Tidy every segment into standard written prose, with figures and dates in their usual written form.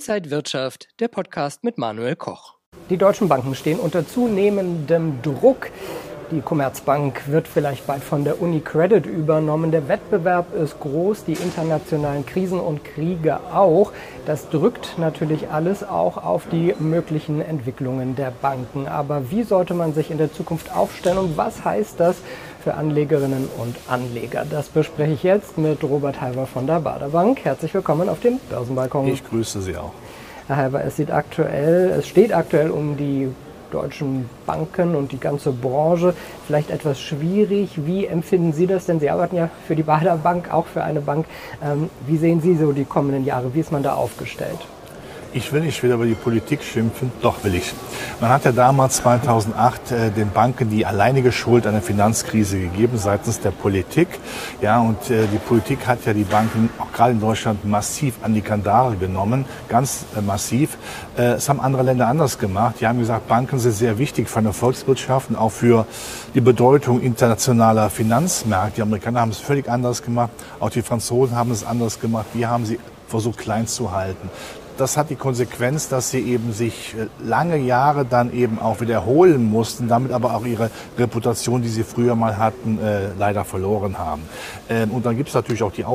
Inside Wirtschaft, der Podcast mit Manuel Koch. Die deutschen Banken stehen unter zunehmendem Druck. Die Commerzbank wird vielleicht bald von der UniCredit übernommen. Der Wettbewerb ist groß, die internationalen Krisen und Kriege auch. Das drückt natürlich alles auch auf die möglichen Entwicklungen der Banken. Aber wie sollte man sich in der Zukunft aufstellen und was heißt das für Anlegerinnen und Anleger? Das bespreche ich jetzt mit Robert Halver von der Baader Bank. Herzlich willkommen auf dem Börsenbalkon. Ich grüße Sie auch. Herr Halver, es steht aktuell um die deutschen Banken und die ganze Branche vielleicht etwas schwierig. Wie empfinden Sie das? Denn Sie arbeiten ja für die Baader Bank, auch für eine Bank. Wie sehen Sie so die kommenden Jahre? Wie ist man da aufgestellt? Ich will nicht wieder über die Politik schimpfen, doch will ich. Man hat ja damals 2008 den Banken die alleinige Schuld an der Finanzkrise gegeben seitens der Politik. Ja, und die Politik hat ja die Banken auch gerade in Deutschland massiv an die Kandare genommen, ganz massiv. Es haben andere Länder anders gemacht. Die haben gesagt, Banken sind sehr wichtig für eine Volkswirtschaft und auch für die Bedeutung internationaler Finanzmärkte. Die Amerikaner haben es völlig anders gemacht, auch die Franzosen haben es anders gemacht. Wir haben sie versucht klein zu halten. Das hat die Konsequenz, dass sie eben sich lange Jahre dann eben auch wiederholen mussten, damit aber auch ihre Reputation, die sie früher mal hatten, leider verloren haben. Und dann gibt es natürlich auch die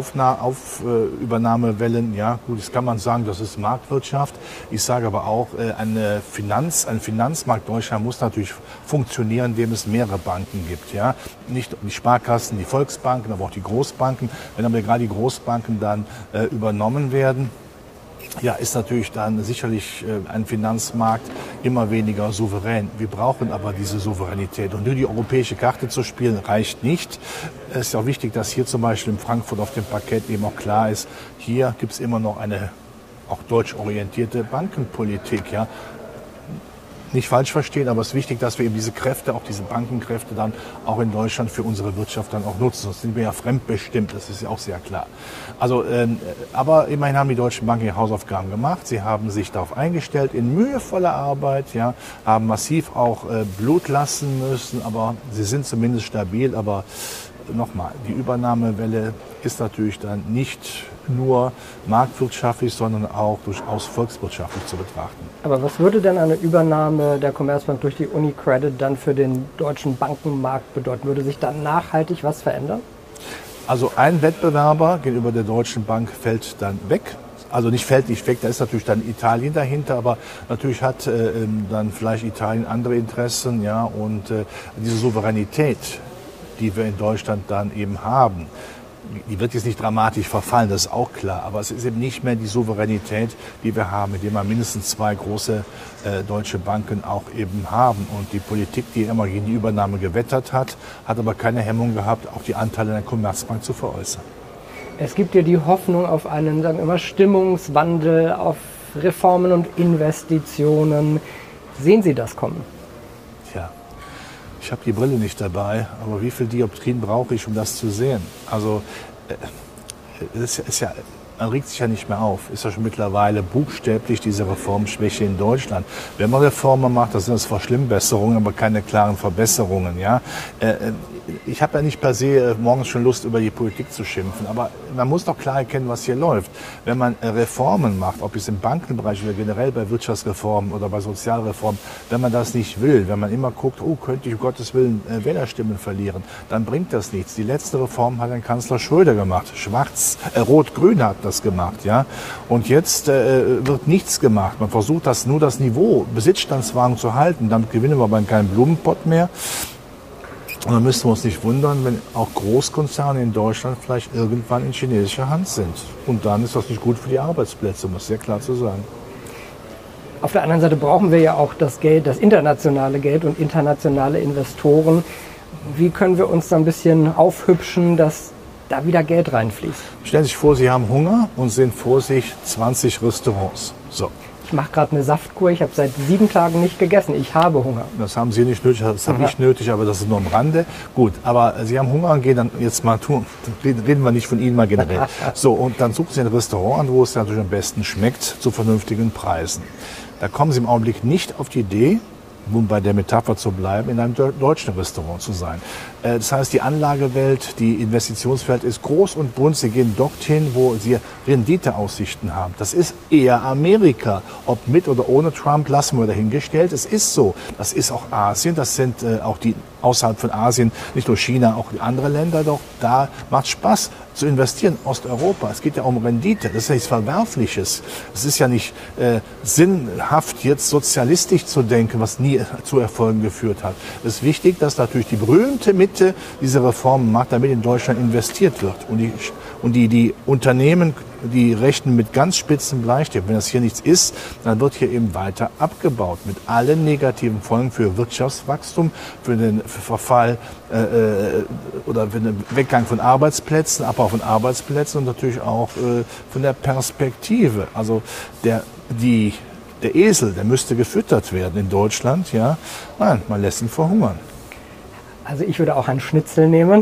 Übernahmewellen. Ja, gut, das kann man sagen, das ist Marktwirtschaft. Ich sage aber auch, ein Finanzmarkt Deutschland muss natürlich funktionieren, indem es mehrere Banken gibt. Ja, nicht die Sparkassen, die Volksbanken, aber auch die Großbanken. Wenn aber gerade die Großbanken dann übernommen werden, ja, ist natürlich dann sicherlich ein Finanzmarkt immer weniger souverän. Wir brauchen aber diese Souveränität. Und nur die europäische Karte zu spielen, reicht nicht. Es ist auch wichtig, dass hier zum Beispiel in Frankfurt auf dem Parkett eben auch klar ist, hier gibt es immer noch eine auch deutsch orientierte Bankenpolitik. Ja. Nicht falsch verstehen, aber es ist wichtig, dass wir eben diese Kräfte, auch diese Bankenkräfte dann auch in Deutschland für unsere Wirtschaft dann auch nutzen. Sonst sind wir ja fremdbestimmt, das ist ja auch sehr klar. Also, aber immerhin haben die deutschen Banken ihre Hausaufgaben gemacht. Sie haben sich darauf eingestellt, in mühevoller Arbeit, ja, haben massiv auch Blut lassen müssen, aber sie sind zumindest stabil. Aber nochmal, die Übernahmewelle ist natürlich dann nicht nur marktwirtschaftlich, sondern auch durchaus volkswirtschaftlich zu betrachten. Aber was würde denn eine Übernahme der Commerzbank durch die UniCredit dann für den deutschen Bankenmarkt bedeuten? Würde sich da nachhaltig was verändern? Also ein Wettbewerber gegenüber der Deutschen Bank fällt dann weg. Also fällt nicht weg, da ist natürlich dann Italien dahinter, aber natürlich hat dann vielleicht Italien andere Interessen, ja, und diese Souveränität, die wir in Deutschland dann eben haben, die wird jetzt nicht dramatisch verfallen, das ist auch klar. Aber es ist eben nicht mehr die Souveränität, die wir haben, mit der wir mindestens zwei große deutsche Banken auch eben haben. Und die Politik, die immer gegen die Übernahme gewettert hat, hat aber keine Hemmung gehabt, auch die Anteile der Commerzbank zu veräußern. Es gibt ja die Hoffnung auf einen, sagen wir mal, Stimmungswandel, auf Reformen und Investitionen. Sehen Sie das kommen? Tja. Ich habe die Brille nicht dabei, aber wie viel Dioptrien brauche ich, um das zu sehen? Also, man regt sich ja nicht mehr auf. Ist ja schon mittlerweile buchstäblich diese Reformschwäche in Deutschland. Wenn man Reformen macht, das sind es Verschlimmbesserungen, aber keine klaren Verbesserungen. Ja? Ich habe ja nicht per se morgens schon Lust, über die Politik zu schimpfen, aber man muss doch klar erkennen, was hier läuft. Wenn man Reformen macht, ob es im Bankenbereich oder generell bei Wirtschaftsreformen oder bei Sozialreformen, wenn man das nicht will, wenn man immer guckt, oh, könnte ich um Gottes Willen Wählerstimmen verlieren, dann bringt das nichts. Die letzte Reform hat ein Kanzler Schröder gemacht. Rot-Grün hat das gemacht, ja. Und jetzt wird nichts gemacht. Man versucht nur das Niveau Besitzstandswahrung zu halten. Damit gewinnen wir aber keinen Blumenpott mehr. Und dann müssen wir uns nicht wundern, wenn auch Großkonzerne in Deutschland vielleicht irgendwann in chinesischer Hand sind. Und dann ist das nicht gut für die Arbeitsplätze, um das sehr klar zu sagen. Auf der anderen Seite brauchen wir ja auch das Geld, das internationale Geld und internationale Investoren. Wie können wir uns da ein bisschen aufhübschen, dass da wieder Geld reinfließt? Stellen Sie sich vor, Sie haben Hunger und sehen vor sich 20 Restaurants. So. Ich mache gerade eine Saftkur, ich habe seit 7 Tagen nicht gegessen, ich habe Hunger. Das haben Sie nicht nötig, das habe ich nötig, aber das ist nur am Rande. Gut, aber Sie haben Hunger und gehen dann jetzt mal tun, reden wir nicht von Ihnen mal generell. So, und dann suchen Sie ein Restaurant an, wo es natürlich am besten schmeckt, zu vernünftigen Preisen. Da kommen Sie im Augenblick nicht auf die Idee, um bei der Metapher zu bleiben, in einem deutschen Restaurant zu sein. Das heißt, die Anlagewelt, die Investitionswelt ist groß und bunt. Sie gehen dorthin, wo sie Renditeaussichten haben. Das ist eher Amerika. Ob mit oder ohne Trump, lassen wir dahingestellt. Es ist so. Das ist auch Asien. Das sind auch die außerhalb von Asien, nicht nur China, auch andere Länder. Doch da macht Spaß zu investieren. Osteuropa. Es geht ja um Rendite. Das ist ja nichts Verwerfliches. Es ist ja nicht sinnhaft, jetzt sozialistisch zu denken, was nie zu Erfolgen geführt hat. Es ist wichtig, dass natürlich die berühmte Mitte diese Reformen macht, damit in Deutschland investiert wird. Und die Unternehmen, die rechnen mit ganz spitzen Bleistift. Wenn das hier nichts ist, dann wird hier eben weiter abgebaut. Mit allen negativen Folgen für Wirtschaftswachstum, für den Verfall oder für den Weggang von Arbeitsplätzen, Abbau von Arbeitsplätzen und natürlich auch von der Perspektive. Also der Esel, der müsste gefüttert werden in Deutschland. Ja, nein, man lässt ihn verhungern. Also ich würde auch einen Schnitzel nehmen.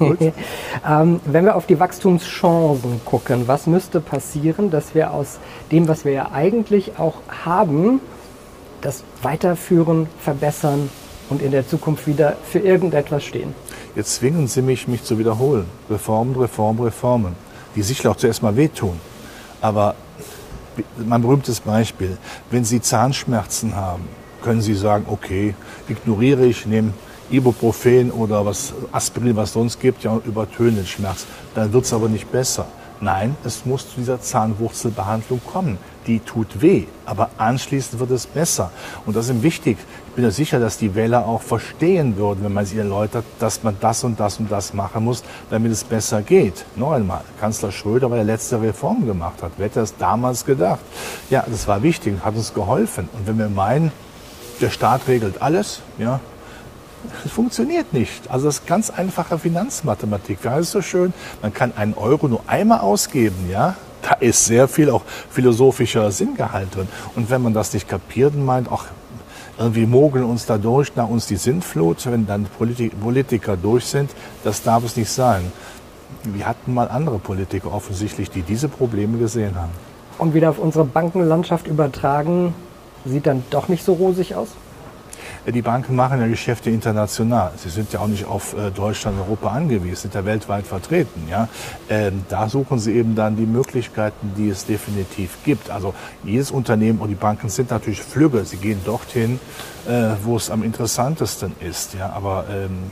Wenn wir auf die Wachstumschancen gucken, was müsste passieren, dass wir aus dem, was wir ja eigentlich auch haben, das weiterführen, verbessern und in der Zukunft wieder für irgendetwas stehen? Jetzt zwingen Sie mich zu wiederholen. Reformen, Reformen, Reformen. Die sicher auch zuerst mal wehtun. Aber mein berühmtes Beispiel, wenn Sie Zahnschmerzen haben, können Sie sagen, okay, ignoriere ich, nehme Ibuprofen oder Aspirin, was es sonst gibt, ja, und übertönen den Schmerz. Dann wird es aber nicht besser. Nein, es muss zu dieser Zahnwurzelbehandlung kommen. Die tut weh, aber anschließend wird es besser. Und das ist wichtig. Ich bin ja sicher, dass die Wähler auch verstehen würden, wenn man sie erläutert, dass man das und das und das machen muss, damit es besser geht. Noch einmal, Kanzler Schröder, weil er letzte Reform gemacht hat. Wer hätte das damals gedacht? Ja, das war wichtig, hat uns geholfen. Und wenn wir meinen, der Staat regelt alles, ja, das funktioniert nicht. Also das ist ganz einfache Finanzmathematik. Da ist es so schön, man kann einen Euro nur einmal ausgeben, ja. Da ist sehr viel auch philosophischer Sinngehalt drin. Und wenn man das nicht kapiert und meint, ach, irgendwie mogeln uns da durch, nach uns die Sintflut, wenn dann Politiker durch sind, das darf es nicht sein. Wir hatten mal andere Politiker offensichtlich, die diese Probleme gesehen haben. Und wieder auf unsere Bankenlandschaft übertragen, sieht dann doch nicht so rosig aus? Die Banken machen ja Geschäfte international. Sie sind ja auch nicht auf Deutschland, Europa angewiesen, sind ja weltweit vertreten. Ja? Da suchen sie eben dann die Möglichkeiten, die es definitiv gibt. Also jedes Unternehmen und die Banken sind natürlich flügge. Sie gehen dorthin, wo es am interessantesten ist. Ja? Aber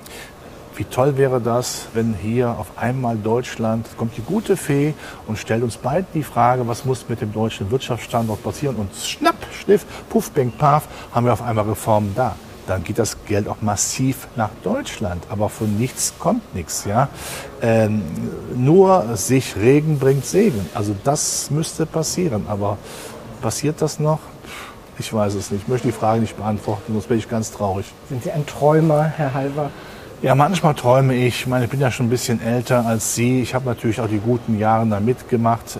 wie toll wäre das, wenn hier auf einmal Deutschland, kommt die gute Fee und stellt uns beiden die Frage, was muss mit dem deutschen Wirtschaftsstandort passieren? Und schnapp, schniff, puff, beng, paf, haben wir auf einmal Reformen da. Dann geht das Geld auch massiv nach Deutschland. Aber von nichts kommt nichts. Ja? Nur sich Regen bringt Segen. Also das müsste passieren. Aber passiert das noch? Ich weiß es nicht. Ich möchte die Frage nicht beantworten, sonst bin ich ganz traurig. Sind Sie ein Träumer, Herr Halver? Ja, manchmal träume ich. Ich meine, ich bin ja schon ein bisschen älter als Sie. Ich habe natürlich auch die guten Jahre da mitgemacht.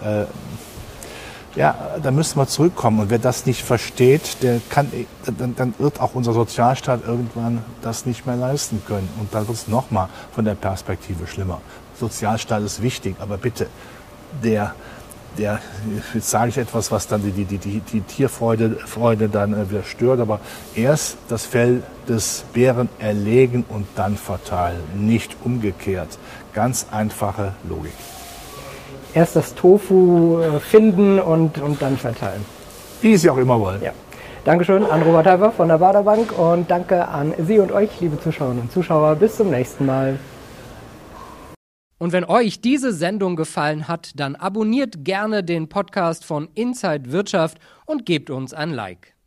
Ja, da müssen wir zurückkommen. Und wer das nicht versteht, dann wird auch unser Sozialstaat irgendwann das nicht mehr leisten können. Und dann wird es nochmal von der Perspektive schlimmer. Sozialstaat ist wichtig, aber bitte, jetzt sage ich etwas, was dann die Tierfreude dann wieder stört, aber erst das Fell des Bären erlegen und dann verteilen, nicht umgekehrt. Ganz einfache Logik. Erst das Tofu finden und dann verteilen. Wie Sie auch immer wollen. Ja. Dankeschön an Robert Halver von der Baader Bank und danke an Sie und euch, liebe Zuschauerinnen und Zuschauer. Bis zum nächsten Mal. Und wenn euch diese Sendung gefallen hat, dann abonniert gerne den Podcast von Inside Wirtschaft und gebt uns ein Like.